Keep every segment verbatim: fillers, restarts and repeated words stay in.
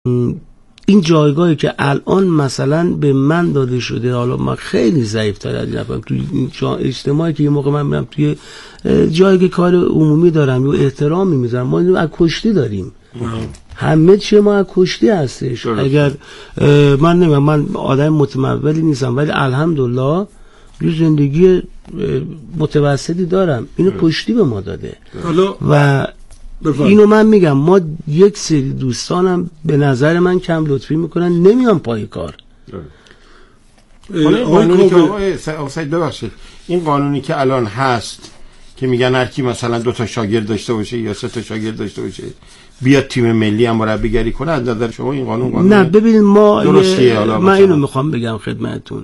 این جایگاهی که الان مثلا به من داده شده، حالا من خیلی ضعیف‌تر از اینم توی این اجتماعی که یه موقع من میرم توی جایی که کار عمومی دارم یا احترامی میذارم، ما اینو از کشتی داریم، همه چی ما از کشتی هستش. اگر من نمیدونم، من آدم متمولی نیستم ولی الحمدلله یه زندگی متوسطی دارم، اینو کشتی به ما داده. و بفرد. اینو من میگم، ما یک سری دوستانم به نظر من کم لطفی میکنن، نمیان پای کار. این قانونی که آقای ببخشید، این قانونی که الان هست که میگن هر کی مثلا دو تا شاگرد داشته باشه یا سه تا شاگرد داشته باشه بیاد تیم ملی هم مربیگری کنه، از نظر شما این قانون قانون نه؟ ببینید ما درستیه. من اینو میخوام بگم خدمتتون،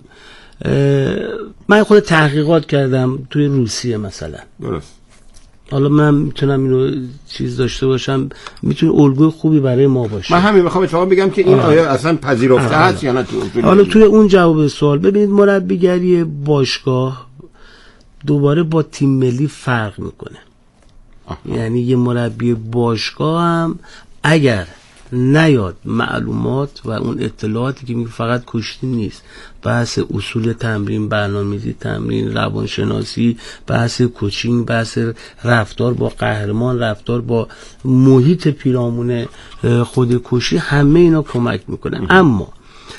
من خود تحقیقات کردم توی روسیه مثلا، درست، حالا من میتونم اینو چیز داشته باشم، میتونه الگوی خوبی برای ما باشه. من همین میخوام اتفاقا بگم که این آیا اصلا پذیرفته هست یا نه تو. حالا توی اون جواب سوال، ببینید مربیگری باشگاه دوباره با تیم ملی فرق میکنه. آه. یعنی یه مربی باشگاه هم اگر نیاد معلومات و اون اطلاعاتی که میگه فقط کشتی نیست، بحث اصول تمرین، برنامه‌ریزی تمرین، روانشناسی، بحث کوچینگ، بحث رفتار با قهرمان، رفتار با محیط پیرامون خود کشتی، همه اینا کمک میکنه. اما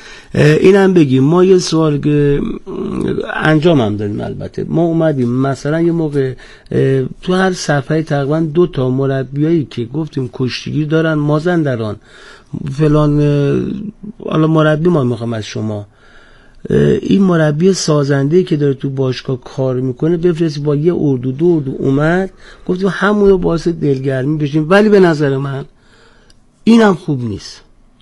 اینم بگیم ما یه سوال که انجام هم داریم، البته ما اومدیم مثلا یه موقع تو هر صفحه تقریبا دو تا مربیایی که گفتیم کشتیگیر دارن، مازندران فلان، حالا مربی ما میخوام از شما این مربی سازنده‌ای که داره تو باشگاه کار میکنه بفرستی، با یه اردو دو اردو اومد، گفتیم همونو باعث دلگرمی بشیم، ولی به نظر من اینم خوب نیست.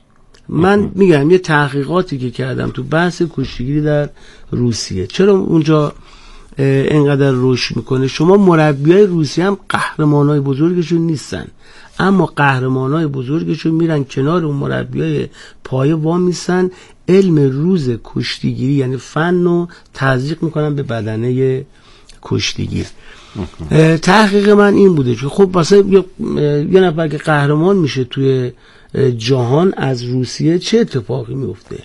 من میگم یه تحقیقاتی که کردم تو بحث کشتیگیری در روسیه، چرا اونجا اینقدر رشد میکنه؟ شما مربیای روسیه هم قهرمانای بزرگشون نیستن، اما قهرمانای بزرگشون میرن کنار اون مربیای پایه وا میسن، علم روز کشتیگیری یعنی فن رو تزریق میکنن به بدنه کشتیگیر. تحقیق من این بوده که خب واسه یه نفر که قهرمان میشه توی جهان از روسیه چه اتفاقی میفته؟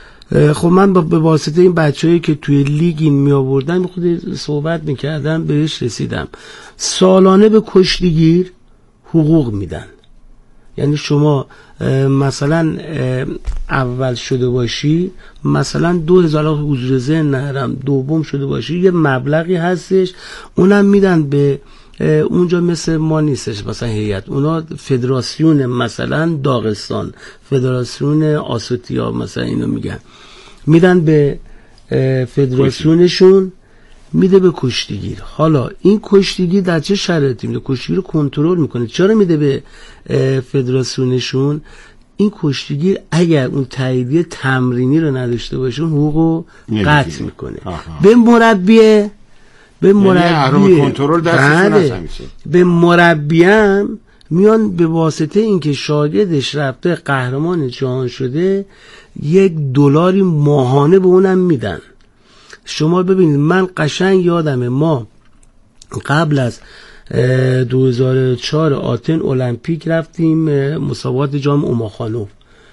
خب من به واسطه این بچه‌ای که توی لیگ این می آوردن خود صحبت میکردم، بهش رسیدم. سالانه به کشتیگیر حقوق میدن، یعنی شما مثلا اول شده باشی، مثلا دو هزار حضور ذهن نهرم، دوم شده باشی، یه مبلغی هستش اونم میدن به اونجا، مثل ما نیستش مثلا هیئت، اونا فدراسیون مثلا داغستان، فدراسیون آسوتیا مثلا اینو میگن، میدن به فدراسیونشون، میده به کشتیگیر. حالا این کشتیگیر در چه شرایطی میده؟ کشتیگیر رو کنترل میکنه. چرا میده به فدراسیونشون؟ این کشتیگیر اگر اون تاییدیه تمرینی رو نداشته باشه حقوقو قطع میکنه. به مربی به مربی کنترل دستشون هست همیشه. به مربی هم میان به واسطه اینکه شاگردش رفته قهرمان جهان شده یک دلاری ماهانه به اونم میدن. شما ببینید، من قشنگ یادمه ما قبل از دو هزار و چهار آتن المپیک رفتیم مسابقات جام اوماخانوف،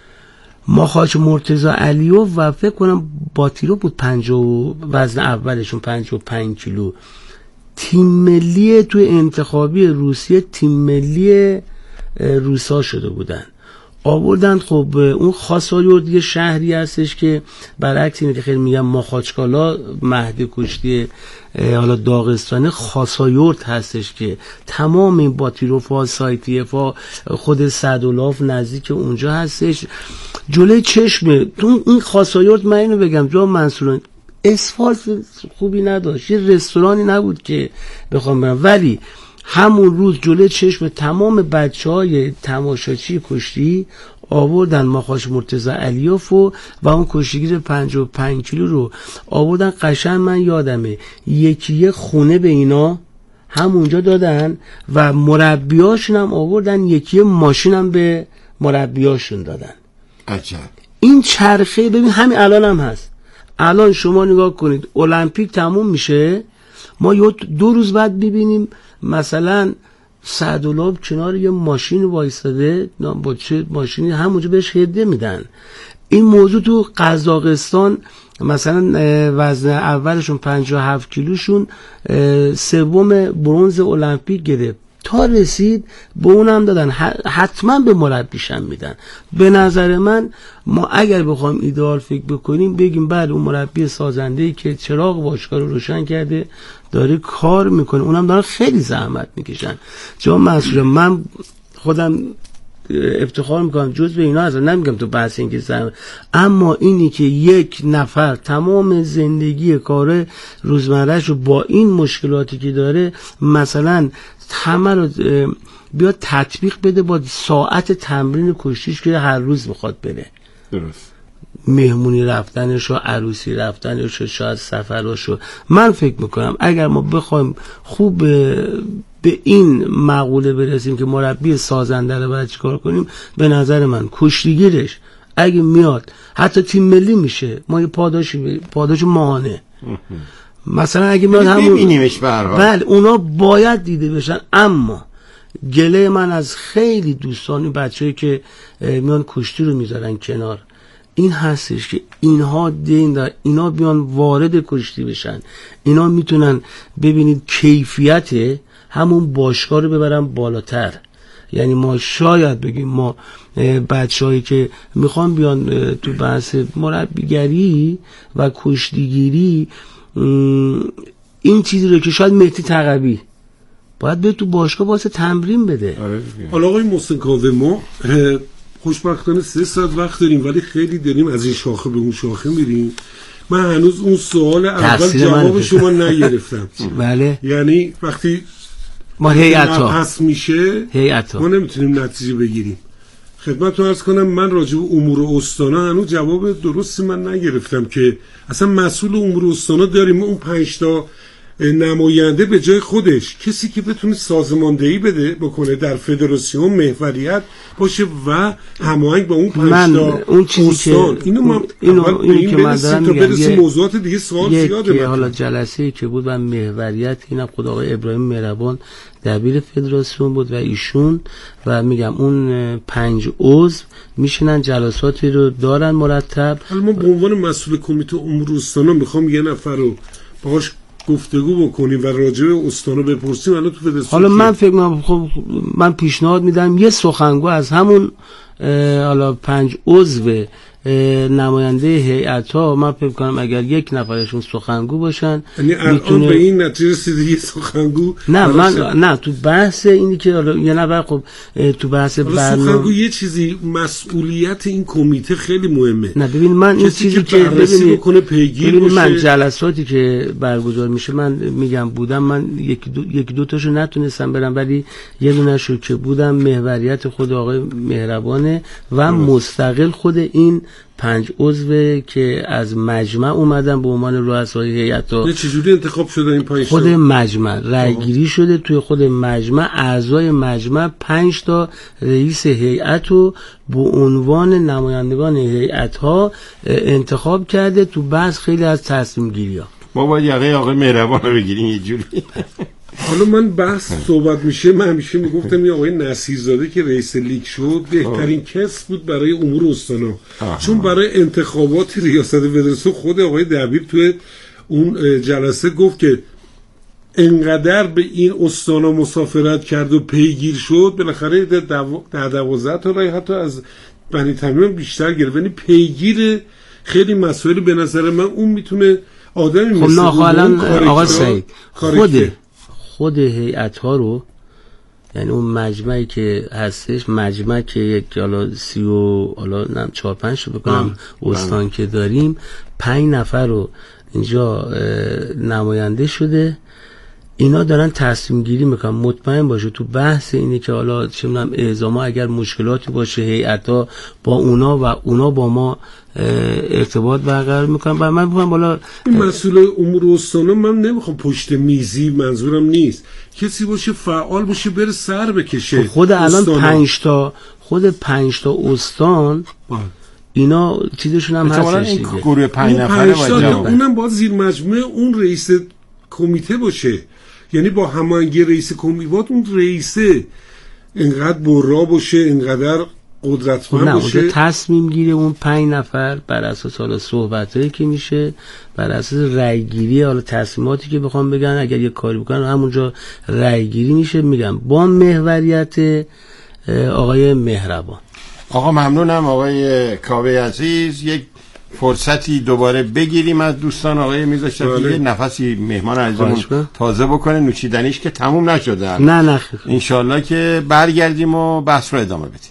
ماخاچ مرتضی علیوف و فکر کنم باتیرو بود، پنجاه وزن اولشون پنجاه و پنج کیلو، تیم ملی توی انتخابی روسیه تیم ملی روسا شده بودن، آوردن. خب اون خاسایورد یه شهری هستش که برعکس اینه که خیلی میگم ماخاچکالا مهد کشتی حالا داغستانه، خاسایورد هستش که تمام این باتیروفا، سایتیفا، خود سعدولاف نزدیک اونجا هستش. جلوی چشم تو این خاسایورد، من اینو بگم جا منصوران اسفالت خوبی نداشت، یه رستورانی نبود که بخوام برم، ولی همون روز جلوی چشم تمام بچه های تماشاچی کشتی آوردن ماخاچ مرتضی علیوف و, و اون کشتیگیر پنجاه و پنج کیلو رو آوردن. قشنگ من یادمه یکی یه خونه به اینا همونجا دادن و مربیاشون هم آوردن، یکی ماشین هم به مربیاشون دادن. عجب. این چرخه ببین همین الان هم هست. الان شما نگاه کنید، المپیک تموم میشه، ما دو روز بعد ببینیم مثلا سعدالله کنار یه ماشین وایساده با چه ماشینی همونجا بهش هدیه میدن. این موضوع تو قزاقستان مثلا وزن اولشون پنجاه و هفت کیلوشون سوم برنز المپیک گرفت، تا رسید به اونم دادن، حتما به مربیشم میدن. به نظر من ما اگر بخوایم ایدئال فکر بکنیم بگیم بعد اون مربی سازنده‌ای که چراغ باشگاه رو روشن کرده داره کار میکنه، اونم دارن خیلی زحمت میکشن. جا مسئول من خودم افتخار میکنم جز به اینا هستم، نمیگم تو بحث این که زحمت، اما اینی که یک نفر تمام زندگی کار روزمرهش رو با این مشکلاتی که داره مثلا همه رو بیاد تطبیق بده با ساعت تمرین کشتیش که هر روز میخواد بره، درست مهمونی رفتنش و عروسی رفتنش و شاید سفرش. من فکر میکنم اگر ما بخوایم خوب به این مقوله برسیم که مربی سازنده رو باید چیکار کنیم، به نظر من کشتیگیرش اگه میاد حتی تیم ملی میشه، ما یه پاداشی پاداش ماهانه مثلا اگه میاد همون ببینیمش به هر حال، بله اونا باید دیده بشن. اما گله من از خیلی دوستان این بچه‌ای که میان کشتی رو میذارن کنار این هستش که اینها دین دار، اینا بیان وارد کشتی بشن، اینا میتونن ببینید کیفیت همون باشگاه رو ببرن بالاتر. یعنی ما شاید بگیم ما بچه‌هایی که میخوان بیان تو بحث مربیگری و کشتیگیری این چیزی رو که شاید مهدی تقوی باید به تو باشگاه واسه تمرین بده. حالا آقای محسن کاوه ما خوشبختانه سه ساعت وقت داریم ولی خیلی داریم از این شاخه به اون شاخه میریم. من هنوز اون سوال اول جواب شما نگرفتم. بله. یعنی وقتی ما هیئت‌ها پس میشه هیئت‌ها ما نمیتونیم نتیجه بگیریم. خدمتتون عرض کنم من راجع به امور استانا هنوز جواب درستی من نگرفتم که اصلا مسئول امور استانا داریم اون پنج تا نماینده به جای خودش، کسی که بتونه سازماندهی بده بکنه در فدراسیون محوریت باشه و هماهنگ با اون پنج تا اون چیزی که اینو من اینو, اینو, اینو که من دارم میگم موضوعات دیگه سوال زیاده. که حالا جلسه‌ای که بود و محوریت اینا خود آقای ابراهیم مهربان دبیر فدراسیون بود و ایشون و میگم اون پنج عضو میشنن جلساتی رو دارن مرتب. حالا ما به عنوان مسئول کمیته امور استانا میخوام یه نفر رو باهاش گفتگو بکنیم و راجع به استانو بپرسیم. الان تو فدراسیون حالا من فکر می‌کنم خب من پیشنهاد میدم یه سخنگو از همون حالا پنج عضو نماینده هیئت‌ها، من فکر کنم اگر یک نفرشون سخنگو باشن یعنی الان به این نتیجه رسیدی یه سخنگو نه من نه تو بحث اینی که یه نفر خب تو بحث برنامه سخنگو یه چیزی مسئولیت این کمیته خیلی مهمه. نه ببین من این چیزی که ببینید بکنه پیگیر ببین باشه. من جلساتی که برگزار میشه من میگم بودم من یک دو یک دو تاشو نتونستم برم ولی یه دونه‌شو که بودم محوریت خود آقای مهربانه و مستقل خود این پنج عضو که از مجمع اومدن به عنوان رؤسای هیئت‌ها. نه چجوری انتخاب شده این پنج خود مجمع رأی گیری شده توی خود مجمع، اعضای مجمع پنج تا رئیس هیئت رو به عنوان نمایندگان هیئت‌ها انتخاب کرده تو بحث خیلی از تصمیم گیری‌ها. ما باید یقه آقای مهربان رو بگیریم یه جوری. حالا من بحث صحبت میشه من همیشه میگفتم یه آقای نصیرزاده که رئیس لیگ شد بهترین کس بود برای امور استانا، چون برای انتخابات ریاست فدراسیون خود آقای دبیر توی اون جلسه گفت که انقدر به این استانا مسافرت کرد و پیگیر شد بالاخره در دوازده تا رای حتی از بنی تمیم بیشتر گرفت. یعنی پیگیر خیلی مسائل به نظر من اون میتونه آدمی خب مثل اون آقا سعید خود خود هیئت ها رو یعنی اون مجمعی که هستش مجمع که یک حالا سی و حالا نم چهار پنج رو بکنم استان که داریم پنج نفر رو اینجا نماینده شده، اینا دارن تصمیم گیری میکنن. مطمئن باشه تو بحث اینه که حالا چه میدونم اعزاما اگر مشکلاتی باشه هیئت‌ها با اونا و اونا با ما ارتباط برقرار میکنن. و من میگم بالا این مسئول امور استان من نمیخوام پشت میزی، منظورم نیست کسی باشه فعال باشه بره سر بکشه. خود الان پنج تا خود پنج تا استان با. اینا چیزشون هم هستش دیگه. گروه پنج نفره باشه. اونم باید زیر مجموعه اون رئیس کمیته باشه یعنی با هماهنگی رئیس کمیوات اون رئیسه اینقدر برا باشه، اینقدر قدرتمند باشه. نه، تصمیم گیره اون پنج نفر بر اساس حالا صحبتایی که میشه، بر اساس رأی گیری، حالا تصمیماتی که بخوام بگن اگر یه کاری بکنن همونجا رأی گیری میشه. میگم با محوریت آقای مهربان. آقا ممنونم آقای کاوه عزیز. یک فرصتی دوباره بگیریم از دوستان. آقای میرزا شفیعی نفسی مهمان عزیزمون تازه بکنه، نوشیدنیش که تموم نشده. نه نه انشالله که برگردیم و بحث رو ادامه بدیم.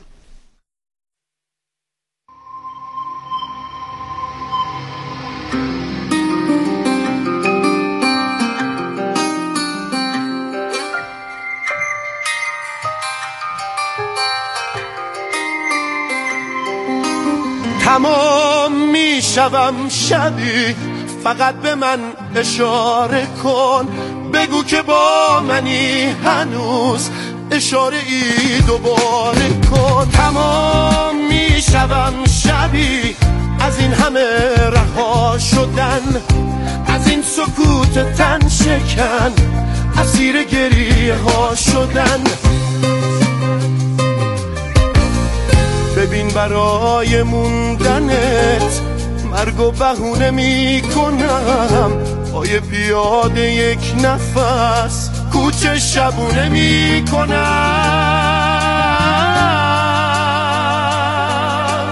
تمام میشوم شبی، فقط به من اشاره کن، بگو که با منی هنوز، اشاره ای دوباره کن. تمام میشوم شبی، از این همه رها شدن، از این سکوت تن شکن، اسیر گریه ها شدن. ببین برای موندنت مرگ و بهونه می کنم، پای پیاده یک نفس کوچه شبونه می کنم.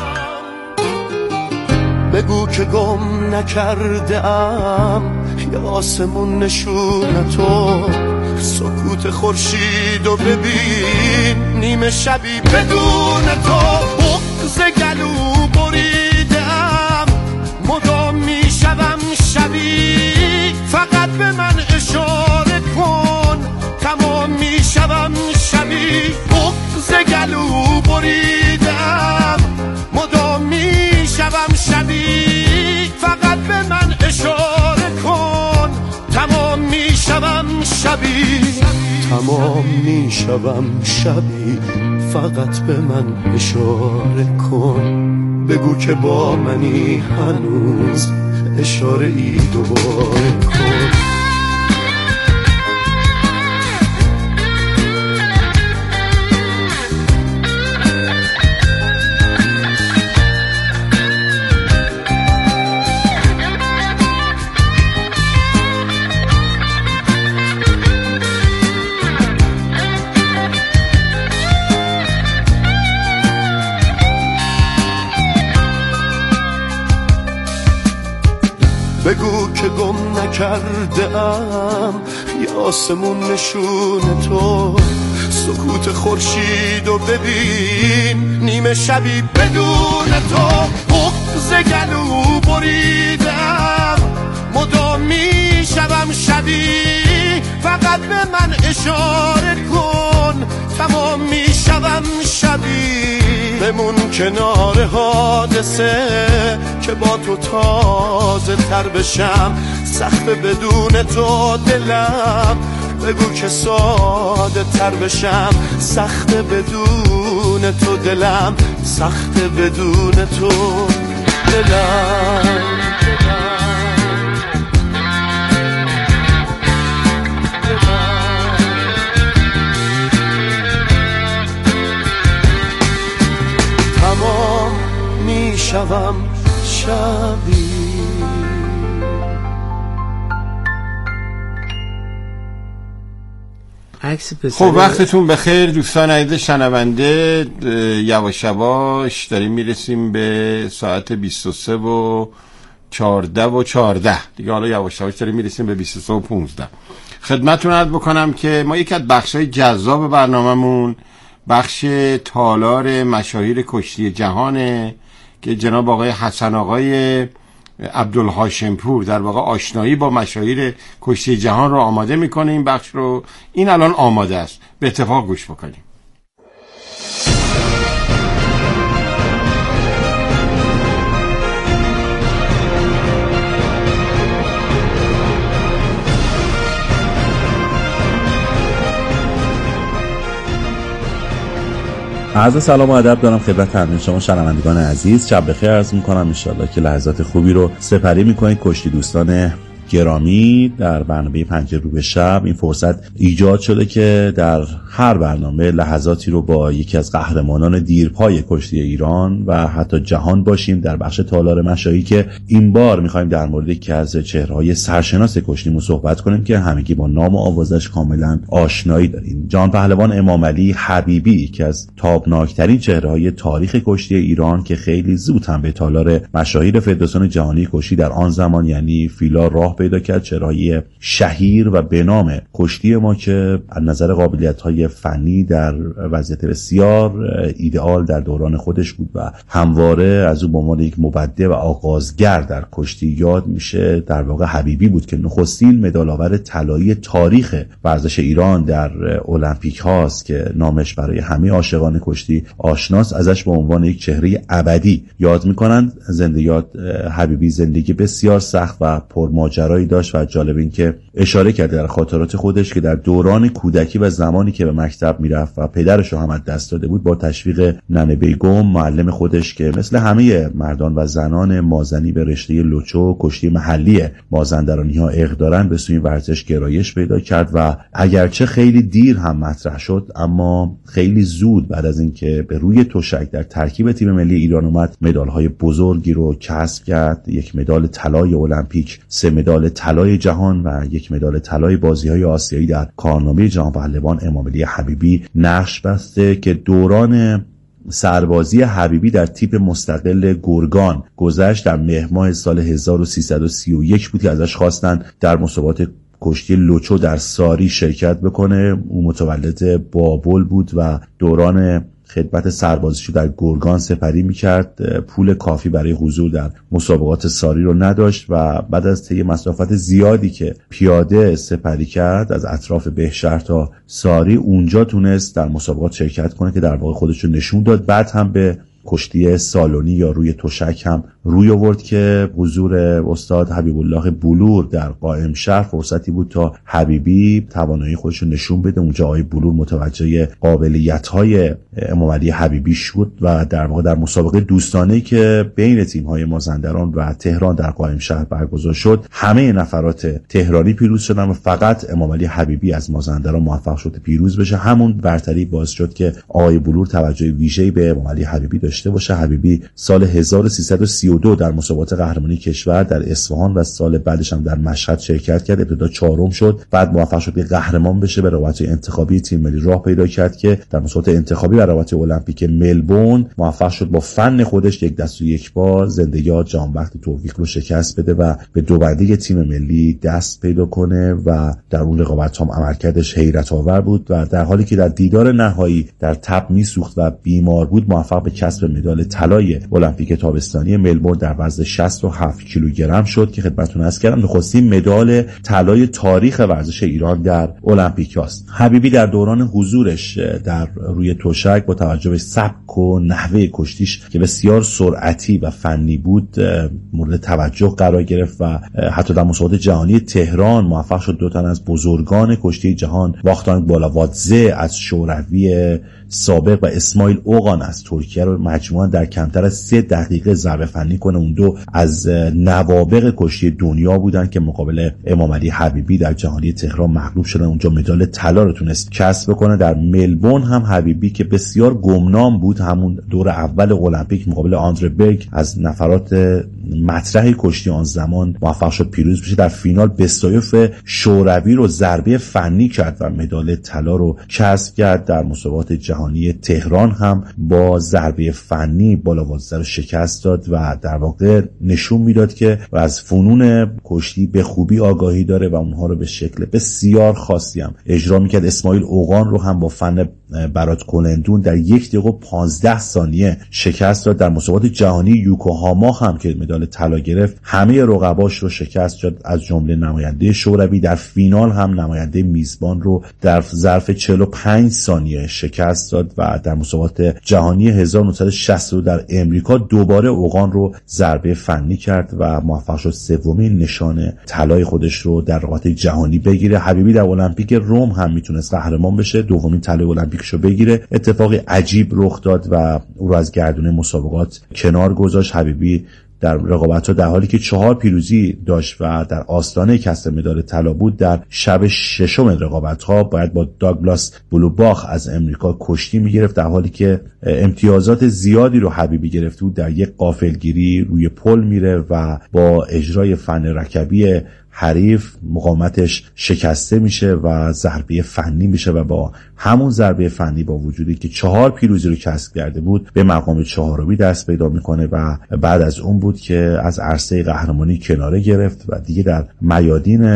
بگو که گم نکرده ام یا آسمون نشونتو، سکوت خورشید و ببین نیمه شبی بدون تو. بغض گلو بریدم، مدام میشوم شبی، فقط به من اشاره کن، تمام میشوم شبی. بغض گلو بریدم، مدام میشوم شبی، فقط به من اشاره کن، تمام میشوم شبی. تمام میشوم شبی، فقط به من اشاره کن، بگو که با منی هنوز، اشاره ای دوباره کن. بگو که گم نکرده ام یا آسمون نشون تو، سکوت خورشید و ببین نیمه شبی بدون تو. بغض گلو بریدم، مدام میشوم شبی، فقط به من اشاره کن، تمام میشوم شبی. بمون کنار حادثه که با تو تازه تر بشم، سخت بدون تو دلم، بگو که ساده تر بشم، سخت بدون تو دلم، سخت بدون تو دلم. تمام میشوم شبی. خب وقتتون بخیر دوستان عزیز شنونده. یواش یواش داریم میرسیم به ساعت بیست و سه و چهارده و چهارده دیگه. حالا یواش یواش داریم میرسیم به بیست و سه و پانزده. خدمتتون عرض بکنم که ما یکی از بخش‌های جذاب برنامه‌مون بخش تالار مشاهیر کشتی جهانه که جناب آقای حسن آقای عبدالهاشمپور در واقع آشنایی با مشاهیر کشتی جهان رو آماده میکنه. این بخش رو این الان آماده است، به اتفاق گوش بکنیم. عرض سلام و ادب دارم خدمت همه شما شنوندگان عزیز. شب بخیر عرض میکنم. ان شاءالله که لحظات خوبی رو سپری میکنید. کشتی دوستان گرامی، در برنامه پنجره رو به شب این فرصت ایجاد شده که در هر برنامه لحظاتی رو با یکی از قهرمانان دیرپای کشتی ایران و حتی جهان باشیم. در بخش تالار مشاهی که این بار می‌خوایم در مورد یکی از چهره‌های سرشناس کشتیمون صحبت کنیم که همگی با نام و آوازش کاملا آشنایی داریم. جان پهلوان امامعلی حبیبی که از تابناکترین چهره‌های تاریخ کشتی ایران که خیلی زود هم به تالار مشاهیر فدراسیون جهانی کشتی در آن زمان یعنی فیلا راه پیدا کرد. چهره‌های شهیر و به نام کشتی ما که از نظر قابلیت‌های فنی در وضعیت بسیار ایدئال در دوران خودش بود و همواره از او به عنوان یک مبدع و آغازگر در کشتی یاد میشه. در واقع حبیبی بود که نخستین مدال آور طلایی تاریخ ورزش ایران در المپیک هاست که نامش برای همه عاشقان کشتی آشناست. ازش به عنوان یک چهره ابدی یاد میکنند. زنده یاد حبیبی زندگی بسیار سخت و پرماجرایی داشت و جالب این که اشاره کرده در خاطرات خودش که در دوران کودکی و زمانی که به مکتب میرفت و پدرش رو هم از دست داده بود با تشویق ننه بیگم معلم خودش که مثل همه مردان و زنان مازنی به رشته لوچو کشتی محلی مازندرانی ها اغ دارن به سوی ورزش گرایش پیدا کرد و اگرچه خیلی دیر هم مطرح شد اما خیلی زود بعد از اینکه به روی تشک در ترکیب تیم ملی ایران اومد مدال‌های بزرگی رو کسب کرد. یک مدال طلای المپیک، سه مدال طلای جهان و یک مدال طلای بازی‌های آسیایی در کارنامه جان پهلوان امامعلی حبیبی نقش بسته که دوران سربازی حبیبی در تیپ مستقل گرگان گذشت. در مهر ماه سال هزار و سیصد و سی و یک بود که ازش خواستن در مسابقات کشتی لوچو در ساری شرکت بکنه. او متولد بابل بود و دوران خدمت سربازیشو در گرگان سپری میکرد. پول کافی برای حضور در مسابقات ساری رو نداشت و بعد از طی مسافت زیادی که پیاده سپری کرد از اطراف بهشهر تا ساری اونجا تونست در مسابقات شرکت کنه که در واقع خودشو نشون داد. بعد هم به کشتی سالونی یا روی تشک هم روی آورد که حضور استاد حبیب الله بلور در قائم شهر فرصتی بود تا حبیبی توانایی خودش رو نشون بده. اونجا آقای بلور متوجه قابلیت‌های امامعلی حبیبی شد و در واقع در مسابقه دوستانه‌ای که بین تیم‌های مازندران و تهران در قائم شهر برگزار شد همه نفرات تهرانی پیروز شدن و فقط امامعلی حبیبی از مازندران موفق شد پیروز بشه. همون برتری باعث شد که آقای بلور توجه ویژه‌ای به امامعلی حبیبی داشته باشه. حبیبی سال هزار و سیصد و سی و دو در مسابقات قهرمانی کشور در اصفهان و سال بعدش هم در مشهد شرکت کرد. ابتدا چهارم شد، بعد موفق شد که قهرمان بشه. به رقابت انتخابی تیم ملی راه پیدا کرد که در مسابقات انتخابی در رقابت المپیک ملبورن موفق شد با فن خودش یک دست و یک پا زنده یاد جانبخت توفیق رو شکست بده و به دوبندی تیم ملی دست پیدا کنه و در اون رقابت هم عملکردش حیرت آور بود و در حالی که در دیدار نهایی در تب میسوخت و بیمار بود موفق به کسب مدال طلای المپیک تابستانی ملبورن در وزن شصت و هفت کیلوگرم شد که خدمتتون عرض کردم نخستین مدال طلای تاریخ ورزش ایران در المپیک است. حبیبی در دوران حضورش در روی تشک با توجه به سبک و نحوه کشتیش که بسیار سرعتی و فنی بود مورد توجه قرار گرفت و حتی در مسابقات جهانی تهران موفق شد دو تن از بزرگان کشتی جهان واختانگ بالاوادزه از شوروی سابق و اسماعیل اوغان از ترکیه رو مجموعاً در کمتر از سه دقیقه ضربه فنی کنه. اون دو از نوابغ کشتی دنیا بودن که مقابل امامعلی حبیبی در جهانی تهران مغلوب شدن. اونجا مدال طلا رو تونست کسب کنه. در ملبورن هم حبیبی که بسیار گمنام بود همون دور اول المپیک مقابل آندره برگ از نفرات مطرح کشتی آن زمان موفق شد پیروز بشه. در فینال بستایف شوروی رو ضربه فنی کرد و مدال طلا رو کسب کرد. در مسابقات جهانی تهران هم با ضربه فنی بالاوادزه رو شکست داد و در واقع نشون میداد که از فنون کشتی به خوبی آگاهی داره و اونها رو به شکل بسیار خاصی هم اجرا میکرد. اسماعیل اوغان رو هم با فن برات کلندون در یک دقیقه و پانزده ثانیه شکست داد. در مسابقات جهانی یوکوهاما هم که مدال طلا گرفت همه رقباش رو شکست داد از جمله نماینده شوروی. در فینال هم نماینده میزبان رو در ظرف چهل و پنج ثانیه شکست داد و در مسابقات جهانی هزار و نهصد و شصت و دو در امریکا دوباره اوغان رو ضربه فنی کرد و موفق شد سومین نشان طلای خودش رو در رقابت جهانی بگیره. حبیبی در المپیک روم هم میتونست قهرمان بشه، دومین طلای المپیکش رو بگیره. اتفاقی عجیب رخ داد و او رو از گردونه مسابقات کنار گذاشت. حبیبی در رقابت‌ها در حالی که چهار پیروزی داشت و در آستانه کسب مدال طلا بود، در شب ششم رقابت‌ها باید با داگلاس بلوباخ از امریکا کشتی می‌گرفت، در حالی که امتیازات زیادی رو حبیبی گرفته بود. در یک غافلگیری روی پل میره و با اجرای فن رکبی حریف مقاومتش شکسته میشه و ضربه فنی میشه و با همون ضربه فنی با وجودی که چهار پیروزی رو کسب کرده بود به مقام چهارمی دست پیدا میکنه و بعد از اون بود که از عرصه قهرمانی کناره گرفت و دیگه در میادین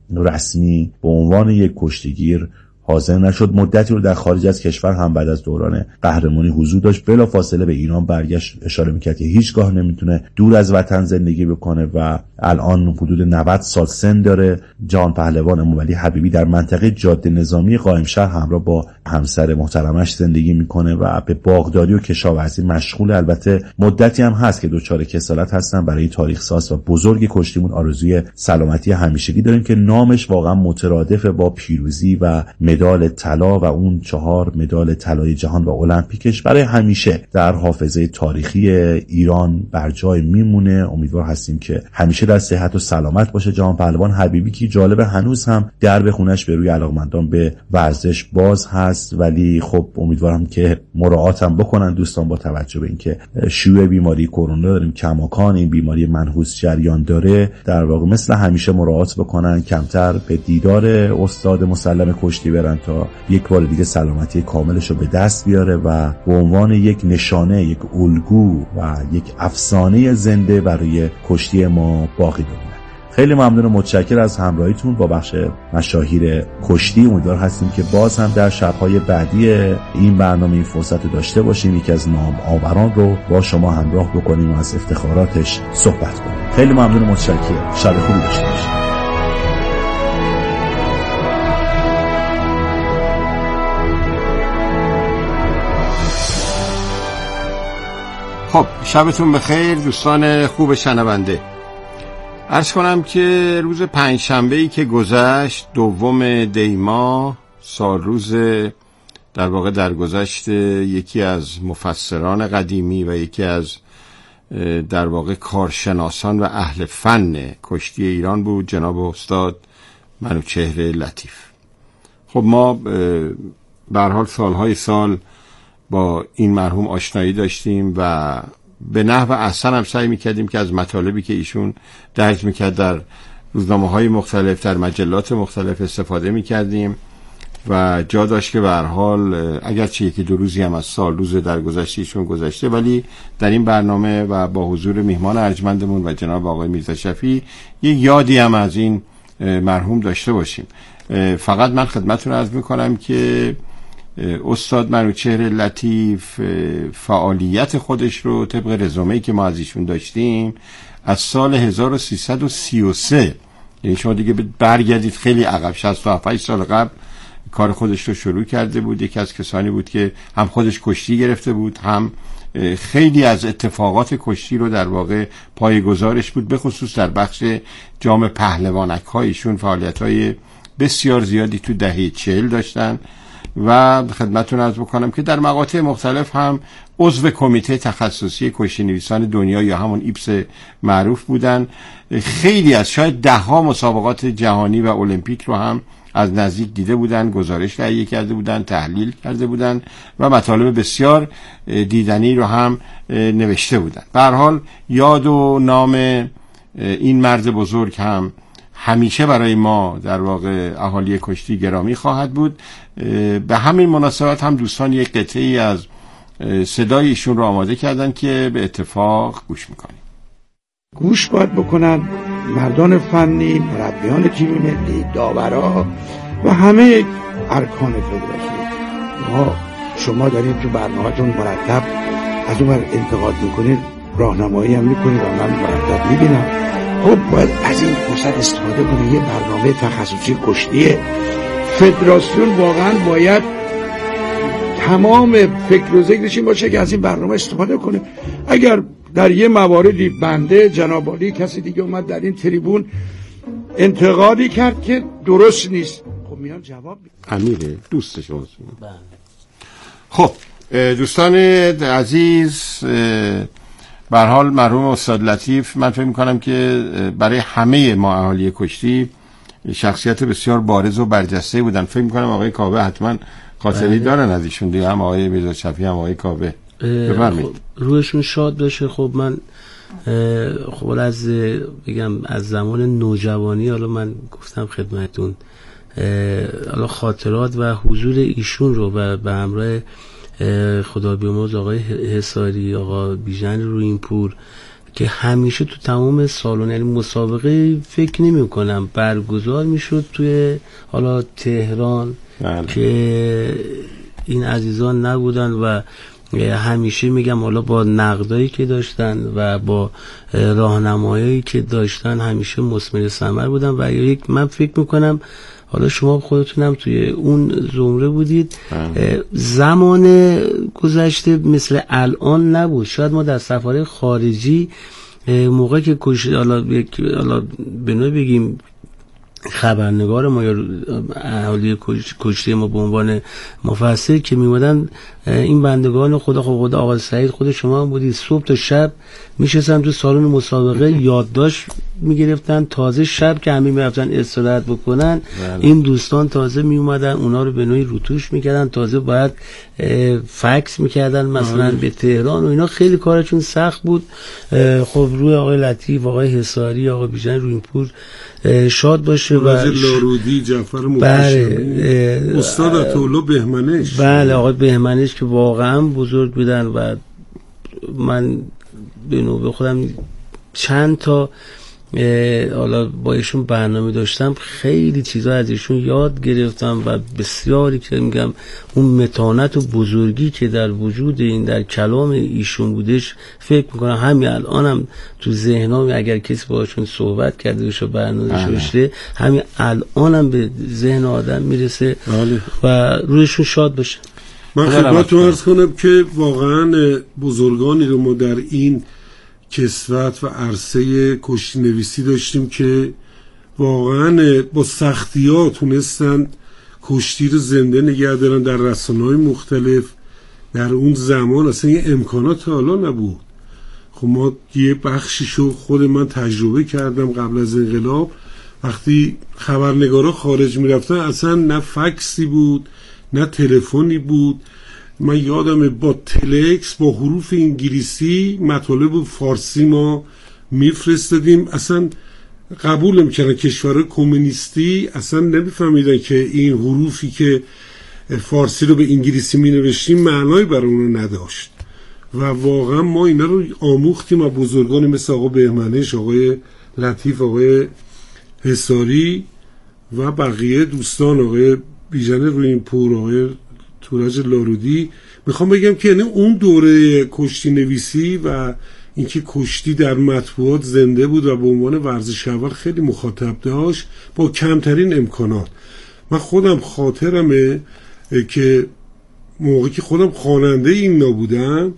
رسمی به عنوان یک کشتیگیر حاضر نشد. مدتی رو در خارج از کشور هم بعد از دوران قهرمانی حضور داشت، بلا فاصله به ایران برگشت، اشاره میکرد که هیچگاه نمیتونه دور از وطن زندگی بکنه و الان حدود نود سال سن داره. جهان پهلوان امامعلی حبیبی در منطقه جاده نظامی قائمشهر همراه با همسر محترمش زندگی میکنه و به باغداری و کشاورزی مشغول. البته مدتی هم هست که دچار کسالت هستن. برای تاریخ ساز و بزرگ کشتیمون آرزوی سلامتی همیشگی داریم که نامش واقعا مترادف با پیروزی و مدال طلا و اون چهار مدال طلای جهان و المپیکش برای همیشه در حافظه تاریخی ایران بر جای میمونه. امیدوار هستیم که همیشه در صحت و سلامت باشه جهان پهلوان حبیبی، که جالب هنوز هم درب خونش به روی علاقمندان به ورزش باز هست. ولی خب امیدوارم که مراعات هم بکنن دوستان با توجه به اینکه شیوع بیماری کرونا داریم، کماکان این بیماری منحوس جریان داره، در واقع مثل همیشه مراعات بکنن، کمتر به دیدار استاد مسلم کشتی برن تا یک بار دیگه سلامتی کاملش رو به دست بیاره و به عنوان یک نشانه، یک الگو و یک افسانه زنده برای کشتی ما باقی بمونه. خیلی ممنون و متشکر از همراهیتون با بخش مشاهیر کشتی. امیدوار هستیم که باز هم در شب‌های بعدی این برنامه این فرصت رو داشته باشیم، یکی از نام آوران رو با شما همراه بکنیم و از افتخاراتش صحبت کنیم. خیلی ممنون و متشکر. شب خوبی داشته باشید. خب شبتون بخیر دوستان خوب شنونده. عرض کنم که روز پنجشنبه‌ای که گذشت، دوم دی ماه، سال روز در واقع درگذشت یکی از مفسران قدیمی و یکی از در واقع کارشناسان و اهل فن کشتی ایران بود، جناب استاد منوچهر لطیف. خب ما به هر حال سالهای سال با این مرحوم آشنایی داشتیم و به نحو احسن هم سعی میکردیم که از مطالبی که ایشون درج میکرد در روزنامه‌های مختلف، در مجلات مختلف استفاده میکردیم و جا داشت که به هر حال اگرچه یکی دو روزی هم از سال روز درگذشته ایشون گذشته، ولی در این برنامه و با حضور میهمان ارجمندمون و جناب آقای میرزا شفیعی یک یادی هم از این مرحوم داشته باشیم. فقط من خدمتتون عرض میکنم که استاد منوچهر لطیف فعالیت خودش رو طبق رزومه‌ای که ما از ایشون داشتیم از سال هزار و سیصد و سی و سه، یعنی شما دیگه برگردید خیلی عقب، شصت و هفت سال قبل کار خودش رو شروع کرده بود. یکی از کسانی بود که هم خودش کشتی گرفته بود، هم خیلی از اتفاقات کشتی رو در واقع پایه‌گذارش بود، به خصوص در بخش جام پهلوانک ها ایشون فعالیت‌های بسیار زیادی تو دهه چهل داشتن و خدمتتون عرض بکنم که در مقاطع مختلف هم عضو کمیته تخصصی کشتی نویسان دنیا یا همون ایپس معروف بودن. خیلی از شاید ده ها مسابقات جهانی و المپیک رو هم از نزدیک دیده بودن، گزارش تهیه کرده بودن، تحلیل کرده بودن و مطالب بسیار دیدنی رو هم نوشته بودن. به هر حال یاد و نام این مرد بزرگ هم همیشه برای ما در واقع اهالی کشتی گرامی خواهد بود. به همین مناسبت هم دوستان یک قطعه‌ای از صدای ایشون رو آماده کردن که به اتفاق گوش میکنیم. گوش باید بکنن مردان فنی، مربیان تیم ملی، داورا و همه ارکان فدراسیون. شما دارید تو برنامه‌تون مرتب از اون انتقاد میکنید، راهنمایی هم میکنید و من مرتب میبینم. خب باید از این فرصت استفاده کنه. یه برنامه تخصصی کشتی فدراسیون واقعا باید تمام فکر و ذکرش این باشه که از این برنامه استفاده کنه. اگر در یه مواردی بنده جناب عالی کسی دیگه اومد در این تریبون انتقادی کرد که درست نیست، خب میان جواب امیره دوست شما. خب دوستان عزیز، به هر حال مرحوم استاد لطیف من فکر می‌کنم که برای همه ما اهالی کشتی شخصیت بسیار بارز و برجسته بودن. فکر می‌کنم آقای کاوه حتما خاطری دارن از ایشون دیگه، هم آقای میرزا شفیع هم آقای کاوه. بفرمایید. خب روحشون شاد باشه. خب من خب از بگم از زمان نوجوانی، حالا من گفتم خدمتتون، حالا خاطرات و حضور ایشون رو و به همراه خدا بیامرز آقای حصاری، آقا بیژن رویینپور که همیشه تو تمام سالن، یعنی مسابقه فکر نمی کنم برگزار میشد توی حالا تهران بله. که این عزیزان نبودن و همیشه میگم حالا با نقدایی که داشتن و با راهنمایی که داشتن همیشه مثمر ثمر بودن و یک من فکر میکنم حالا شما خودتونم توی اون زمره بودید. زمان گذشته مثل الان نبود. شاید ما در سفرهای خارجی موقع که کشتی حالا حالا به نوعی بگیم خبرنگار ما یا اهالی کشتی ما به عنوان مفسر که میمدن، این بندگان خدا خدا آقا سعید خود شما هم بودید، صبح تا شب میشستن تو سالن مسابقه یادداشت میگرفتن، تازه شب که همه میرفتن استراحت بکنن بله. این دوستان تازه میومدن اونا رو به نوعی روتوش میکردن، تازه باید فکس میکردن مثلا آه. به تهران و اینا، خیلی کارشون سخت بود. خب روی آقای لطیف، آقای حصاری، آقای بیژن رویینپور شاد باشه و لارودی، جعفر مبشری، استاد عطاالله بهمنش، بله آقای بهمنش که واقعا بزرگ بودن و من به نوبه خودم چند تا حالا با ایشون برنامه داشتم، خیلی چیزا از ایشون یاد گرفتم و بسیاری که میگم اون متانت و بزرگی که در وجود این در کلام ایشون بودش، فکر میکنم همین الانم تو ذهنم اگر کسی باهاشون صحبت کرده باشه برنامه داشته همین الانم به ذهن آدم میرسه آله. و رویشون شاد باشه. من خدمتتون عرض کنم که واقعا بزرگانی رو ما در این کسوت و عرصه کشتی نویسی داشتیم که واقعا با سختی‌ها تونستن کشتی رو زنده نگه دارن در رسانه‌های مختلف. در اون زمان اصلا یه امکانات حالا نبود. خب ما یه بخشیشو خود من تجربه کردم قبل از انقلاب، وقتی خبرنگارا خارج میرفتن اصلا نه فکسی بود نه تلفنی بود. من یادمه با تلکس با حروف انگلیسی مطالب فارسی ما میفرستادیم، اصلا قبول نمی‌کردن کشورهای کمونیستی، اصلا نمیفهمیدن که این حروفی که فارسی رو به انگلیسی مینوشتیم معنایی برای اون نداشت و واقعا ما اینا رو آموختیم و بزرگانی مثل آقا بهمنش، آقای لطیف، آقای حصاری و بقیه دوستان، آقای بیژن رویینپور، آقای تورج لارودی. میخوام بگم که یعنی اون دوره کشتی نویسی و اینکه کشتی در مطبوعات زنده بود و به عنوان ورزش اول خیلی مخاطب داشت با کمترین امکانات. من خودم خاطرمه که موقعی که خودم خواننده این نبودم،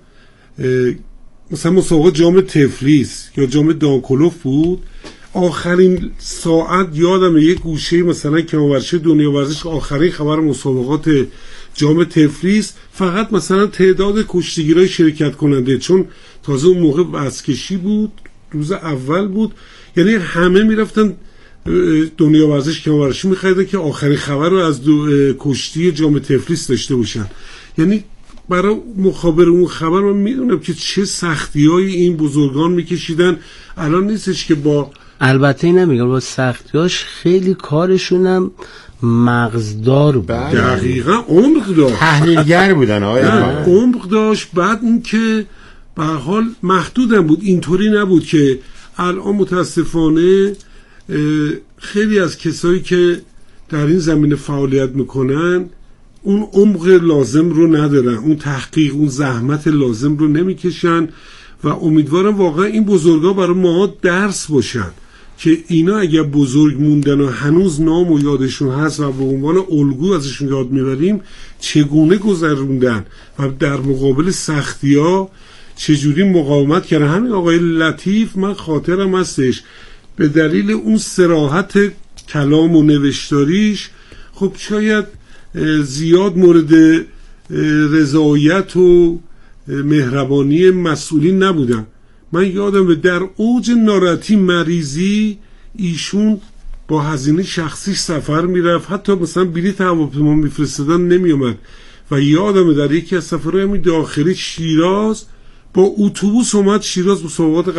مثلا مسابقه جام تفلیس یا جام دانکلوف بود، آخرین ساعت یادم یک گوشه مثلا که ورزش دنیا ورزش آخرین خبر مسابقات جام تفلیس فقط مثلا تعداد کشتیگیرای شرکت کننده، چون تازه اون موقع وزکشی بود، روز اول بود، یعنی همه میرفتن دنیا ورزش که ورزشی میخریدن که آخرین خبر رو از کشتی جام تفلیس داشته باشن. یعنی برای مخابر اون خبر من میدونم که چه سختی‌هایی این بزرگان میکشیدن. الان نیستش که با البته نمیگم با سختیاش خیلی کارشونم مغزدار بود، دقیقا عمق داشت، تحلیلگر بودن آقای عمق داشت. بعد این که به حال محدودم بود، اینطوری نبود که الان متاسفانه خیلی از کسایی که در این زمینه فعالیت میکنن اون عمق لازم رو ندارن، اون تحقیق، اون زحمت لازم رو نمیکشن و امیدوارم واقعا این بزرگا برای ما درس باشن که اینا اگر بزرگ موندن و هنوز نام و یادشون هست و به عنوان الگو ازشون یاد میبریم چگونه گذروندن و در مقابل سختی ها چجوری مقاومت کردن. همین آقای لطیف من خاطرم هستش به دلیل اون صراحت کلام و نوشتاریش خب شاید زیاد مورد رضایت و مهربانی مسئولین نبودن. من یادمه در اوج ناراحتی مریضی ایشون با هزینه شخصی سفر میرفت، حتی مثلا بلیط هواپیما میفرستادن نمیومد. و یادمه در یکی از سفرهای داخلی شیراز با اتوبوس اومد شیراز مسابقات